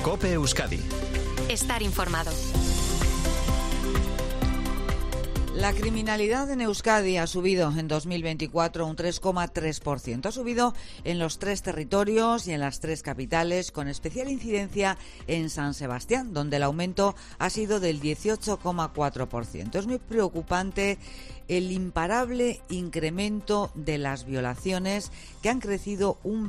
COPE Euskadi. Estar informado. La criminalidad en Euskadi ha subido en 2024 un 3,3%. Ha subido en los 3 territorios y en las 3 capitales, con especial incidencia en San Sebastián, donde el aumento ha sido del 18,4%. Es muy preocupante el imparable incremento de las violaciones, que han crecido un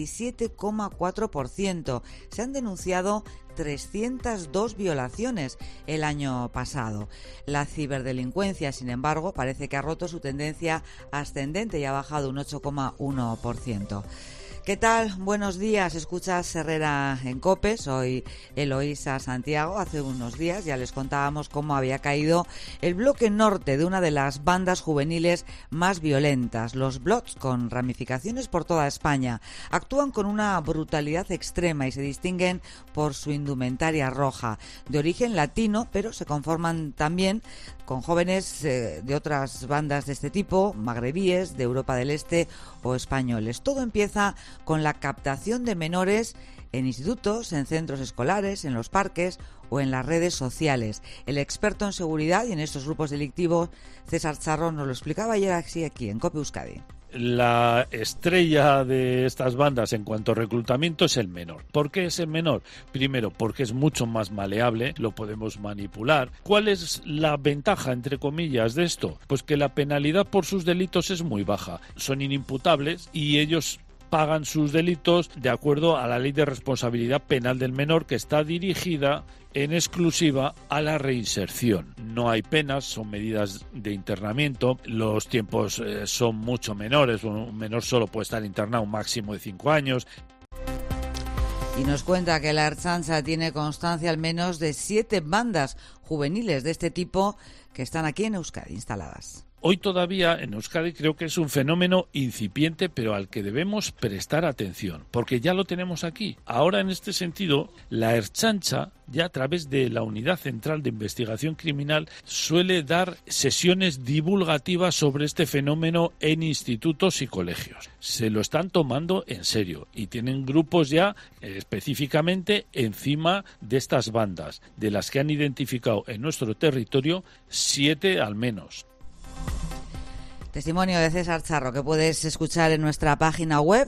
27,4%. Se han denunciado 302 violaciones el año pasado. La ciberdelincuencia, sin embargo, parece que ha roto su tendencia ascendente y ha bajado un 8,1%. ¿Qué tal? Buenos días. Escuchas Herrera en COPE. Soy Eloísa Santiago. Hace unos días ya les contábamos cómo había caído el bloque norte de una de las bandas juveniles más violentas, los Blots, con ramificaciones por toda España. Actúan con una brutalidad extrema y se distinguen por su indumentaria roja, de origen latino, pero se conforman también con jóvenes de otras bandas de este tipo, magrebíes, de Europa del Este o españoles. Todo empieza con la captación de menores en institutos, en centros escolares, en los parques o en las redes sociales. El experto en seguridad y en estos grupos delictivos, César Charro, nos lo explicaba ayer así aquí en COPE Euskadi. La estrella de estas bandas en cuanto a reclutamiento es el menor. ¿Por qué es el menor? Primero, porque es mucho más maleable, lo podemos manipular. ¿Cuál es la ventaja, entre comillas, de esto? Pues que la penalidad por sus delitos es muy baja. Son inimputables y ellos pagan sus delitos de acuerdo a la Ley de Responsabilidad Penal del Menor, que está dirigida en exclusiva a la reinserción. No hay penas, son medidas de internamiento, los tiempos son mucho menores, un menor solo puede estar internado un máximo de 5 años. Y nos cuenta que la Ertzaintza tiene constancia al menos de 7 bandas juveniles de este tipo que están aquí en Euskadi instaladas. Hoy todavía en Euskadi creo que es un fenómeno incipiente, pero al que debemos prestar atención, porque ya lo tenemos aquí. Ahora, en este sentido, la Ertzaintza, ya a través de la Unidad Central de Investigación Criminal, suele dar sesiones divulgativas sobre este fenómeno en institutos y colegios. Se lo están tomando en serio y tienen grupos ya específicamente encima de estas bandas, de las que han identificado en nuestro territorio 7 al menos. Testimonio de César Charro que puedes escuchar en nuestra página web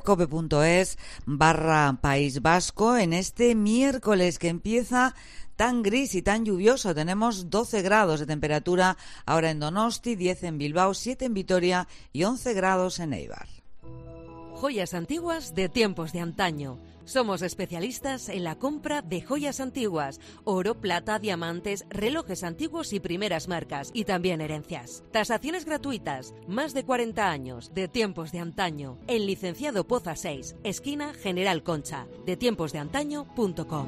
cope.es/País Vasco en este miércoles que empieza tan gris y tan lluvioso. Tenemos 12 grados de temperatura ahora en Donosti, 10 en Bilbao, 7 en Vitoria y 11 grados en Eibar. Joyas antiguas de tiempos de antaño. Somos especialistas en la compra de joyas antiguas, oro, plata, diamantes, relojes antiguos y primeras marcas, y también herencias. Tasaciones gratuitas, más de 40 años, de tiempos de antaño, en Licenciado Poza 6, esquina General Concha, detiemposdeantaño.com.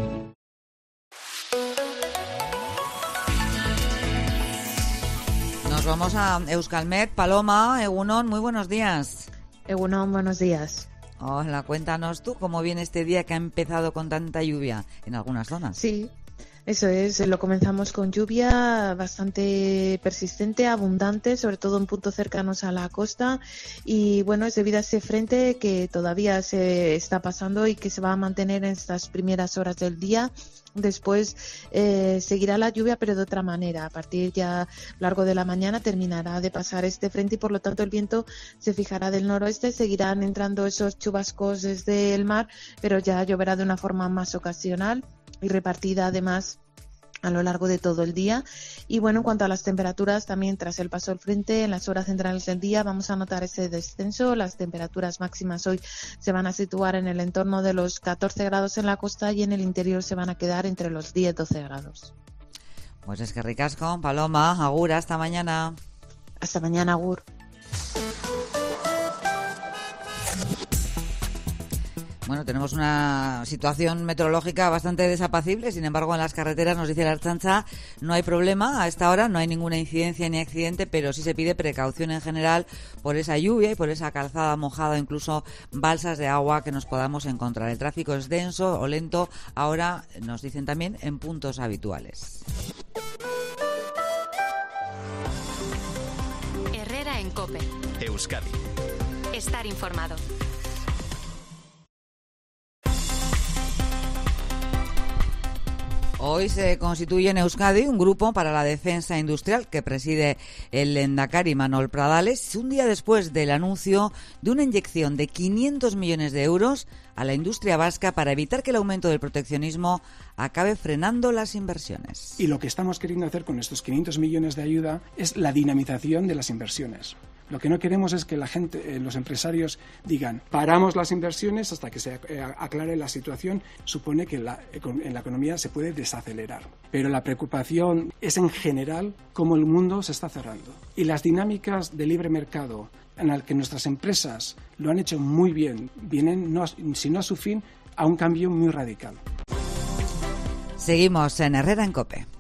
Nos vamos a Euskalmet. Paloma, Egunon, muy buenos días. Egunon, buenos días. Hola, cuéntanos tú cómo viene este día que ha empezado con tanta lluvia en algunas zonas. Sí, eso es, lo comenzamos con lluvia bastante persistente, abundante, sobre todo en puntos cercanos a la costa, y bueno, es debido a ese frente que todavía se está pasando y que se va a mantener en estas primeras horas del día. Después seguirá la lluvia, pero de otra manera. A partir ya largo de la mañana terminará de pasar este frente y por lo tanto el viento se fijará del noroeste. Seguirán entrando esos chubascos desde el mar, pero ya lloverá de una forma más ocasional y repartida además a lo largo de todo el día. Y bueno, en cuanto a las temperaturas, también tras el paso del frente, en las horas centrales del día vamos a notar ese descenso. Las temperaturas máximas hoy se van a situar en el entorno de los 14 grados en la costa y en el interior se van a quedar entre los 10-12 grados. Pues es que ricasco, Paloma, agur, hasta mañana. Hasta mañana, agur. Bueno, tenemos una situación meteorológica bastante desapacible, sin embargo en las carreteras, nos dice la Ertzaintza, no hay problema a esta hora, no hay ninguna incidencia ni accidente, pero sí se pide precaución en general por esa lluvia y por esa calzada mojada, incluso balsas de agua que nos podamos encontrar. El tráfico es denso o lento, ahora nos dicen también en puntos habituales. Herrera en COPE. Euskadi. Estar informado. Hoy se constituye en Euskadi un grupo para la defensa industrial que preside el lehendakari Manol Pradales, un día después del anuncio de una inyección de 500 millones de euros a la industria vasca para evitar que el aumento del proteccionismo acabe frenando las inversiones. Y lo que estamos queriendo hacer con estos 500 millones de ayuda es la dinamización de las inversiones. Lo que no queremos es que la gente, los empresarios digan, paramos las inversiones hasta que se aclare la situación. Supone que en la economía se puede desacelerar. Pero la preocupación es en general cómo el mundo se está cerrando. Y las dinámicas de libre mercado en las que nuestras empresas lo han hecho muy bien, vienen, si no a su fin, a un cambio muy radical. Seguimos en Herrera en COPE.